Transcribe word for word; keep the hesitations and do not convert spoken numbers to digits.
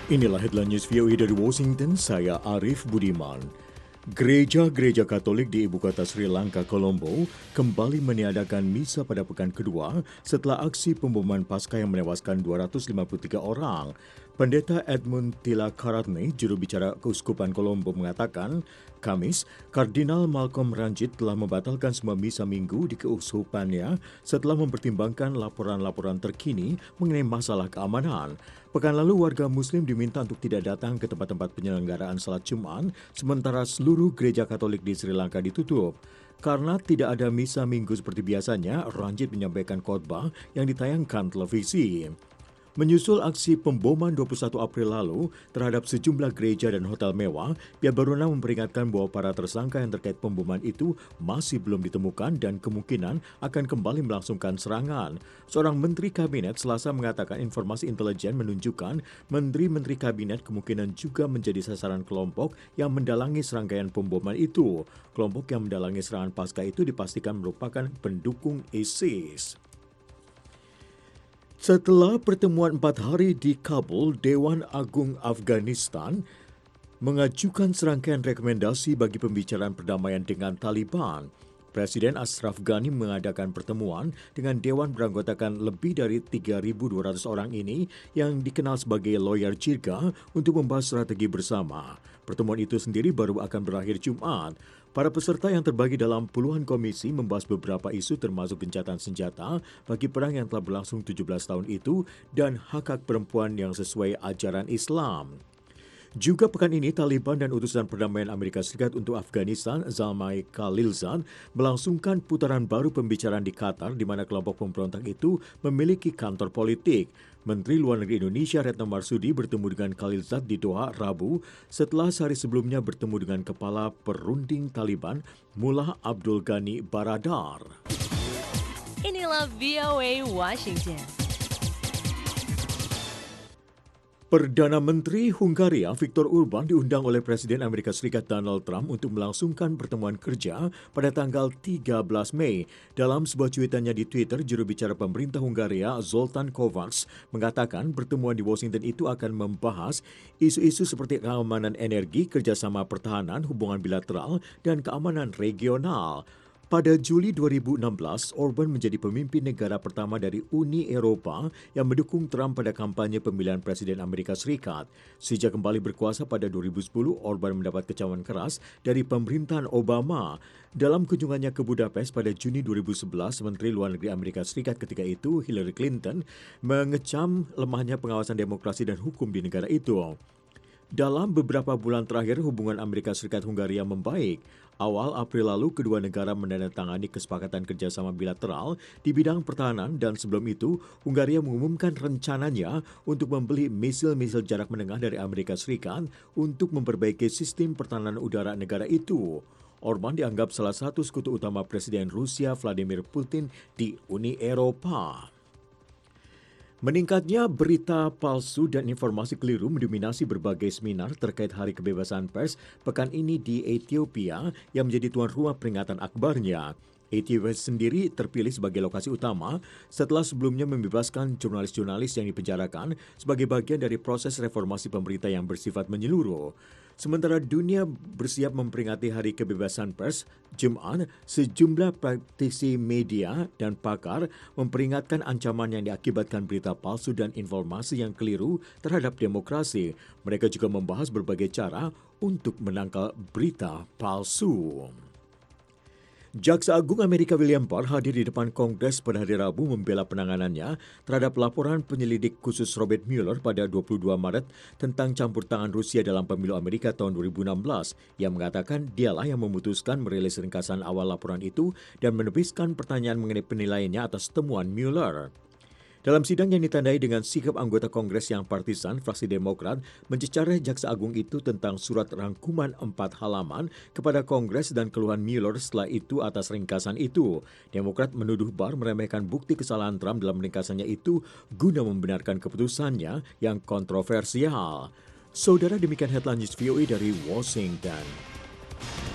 Inilah headline news V O A dari Washington, saya Arif Budiman. Gereja-gereja Katolik di ibu kota Sri Lanka, Colombo, kembali meniadakan misa pada pekan kedua setelah aksi pemboman Paskah yang menewaskan dua ratus lima puluh tiga orang. Pendeta Edmund Tilakaratne, juru bicara Keuskupan Colombo, mengatakan, Kamis, Kardinal Malcolm Ranjit telah membatalkan semua misa minggu di keuskupannya setelah mempertimbangkan laporan-laporan terkini mengenai masalah keamanan. Pekan lalu, warga Muslim diminta untuk tidak datang ke tempat-tempat penyelenggaraan salat Jumat, sementara seluruh gereja Katolik di Sri Lanka ditutup. Karena tidak ada misa minggu seperti biasanya, Ranjit menyampaikan khotbah yang ditayangkan televisi. Menyusul aksi pemboman dua puluh satu April lalu terhadap sejumlah gereja dan hotel mewah, pihak berwenang memperingatkan bahwa para tersangka yang terkait pemboman itu masih belum ditemukan dan kemungkinan akan kembali melangsungkan serangan. Seorang menteri kabinet Selasa mengatakan informasi intelijen menunjukkan menteri-menteri kabinet kemungkinan juga menjadi sasaran kelompok yang mendalangi serangkaian pemboman itu. Kelompok yang mendalangi serangan Paskah itu dipastikan merupakan pendukung ISIS. Setelah pertemuan empat hari di Kabul, Dewan Agung Afghanistan mengajukan serangkaian rekomendasi bagi pembicaraan perdamaian dengan Taliban. Presiden Ashraf Ghani mengadakan pertemuan dengan Dewan beranggotakan lebih dari tiga ribu dua ratus orang ini yang dikenal sebagai lawyer jirga untuk membahas strategi bersama. Pertemuan itu sendiri baru akan berakhir Jumat. Para peserta yang terbagi dalam puluhan komisi membahas beberapa isu termasuk gencatan senjata bagi perang yang telah berlangsung tujuh belas tahun itu dan hak-hak perempuan yang sesuai ajaran Islam. Juga pekan ini, Taliban dan utusan perdamaian Amerika Serikat untuk Afghanistan, Zalmay Khalilzad, melangsungkan putaran baru pembicaraan di Qatar di mana kelompok pemberontak itu memiliki kantor politik. Menteri Luar Negeri Indonesia Retno Marsudi bertemu dengan Khalilzad di Doha, Rabu, setelah sehari sebelumnya bertemu dengan Kepala Perunding Taliban, Mullah Abdul Ghani Baradar. Inilah V O A Washington. Perdana Menteri Hungaria Viktor Orban diundang oleh Presiden Amerika Serikat Donald Trump untuk melangsungkan pertemuan kerja pada tanggal tiga belas Mei. Dalam sebuah cuitannya di Twitter, juru bicara pemerintah Hungaria Zoltán Kovács mengatakan pertemuan di Washington itu akan membahas isu-isu seperti keamanan energi, kerjasama pertahanan, hubungan bilateral, dan keamanan regional. Pada Juli dua ribu enam belas, Orban menjadi pemimpin negara pertama dari Uni Eropa yang mendukung Trump pada kampanye pemilihan Presiden Amerika Serikat. Sejak kembali berkuasa pada dua ribu sepuluh, Orban mendapat kecaman keras dari pemerintahan Obama. Dalam kunjungannya ke Budapest pada Juni dua ribu sebelas, Menteri Luar Negeri Amerika Serikat ketika itu, Hillary Clinton, mengecam lemahnya pengawasan demokrasi dan hukum di negara itu. Dalam beberapa bulan terakhir, hubungan Amerika Serikat-Hungaria membaik. Awal April lalu, kedua negara menandatangani kesepakatan kerjasama bilateral di bidang pertahanan dan sebelum itu, Hungaria mengumumkan rencananya untuk membeli misil-misil jarak menengah dari Amerika Serikat untuk memperbaiki sistem pertahanan udara negara itu. Orban dianggap salah satu sekutu utama Presiden Rusia Vladimir Putin di Uni Eropa. Meningkatnya berita palsu dan informasi keliru mendominasi berbagai seminar terkait Hari Kebebasan Pers pekan ini di Ethiopia yang menjadi tuan rumah peringatan akbarnya. Ethiopia sendiri terpilih sebagai lokasi utama setelah sebelumnya membebaskan jurnalis-jurnalis yang dipenjarakan sebagai bagian dari proses reformasi pemerintah yang bersifat menyeluruh. Sementara dunia bersiap memperingati Hari Kebebasan Pers, Jumat, sejumlah praktisi media dan pakar memperingatkan ancaman yang diakibatkan berita palsu dan informasi yang keliru terhadap demokrasi. Mereka juga membahas berbagai cara untuk menangkal berita palsu. Jaksa Agung Amerika William Barr hadir di depan Kongres pada hari Rabu membela penanganannya terhadap laporan penyelidik khusus Robert Mueller pada dua puluh dua Maret tentang campur tangan Rusia dalam pemilu Amerika tahun dua ribu enam belas. Yang mengatakan dialah yang memutuskan merilis ringkasan awal laporan itu dan menepiskan pertanyaan mengenai penilaiannya atas temuan Mueller. Dalam sidang yang ditandai dengan sikap anggota Kongres yang partisan, fraksi Demokrat mencecar Jaksa Agung itu tentang surat rangkuman empat halaman kepada Kongres dan keluhan Mueller setelah itu atas ringkasan itu. Demokrat menuduh Barr meremehkan bukti kesalahan Trump dalam ringkasannya itu guna membenarkan keputusannya yang kontroversial. Saudara, demikian headline news V O A dari Washington.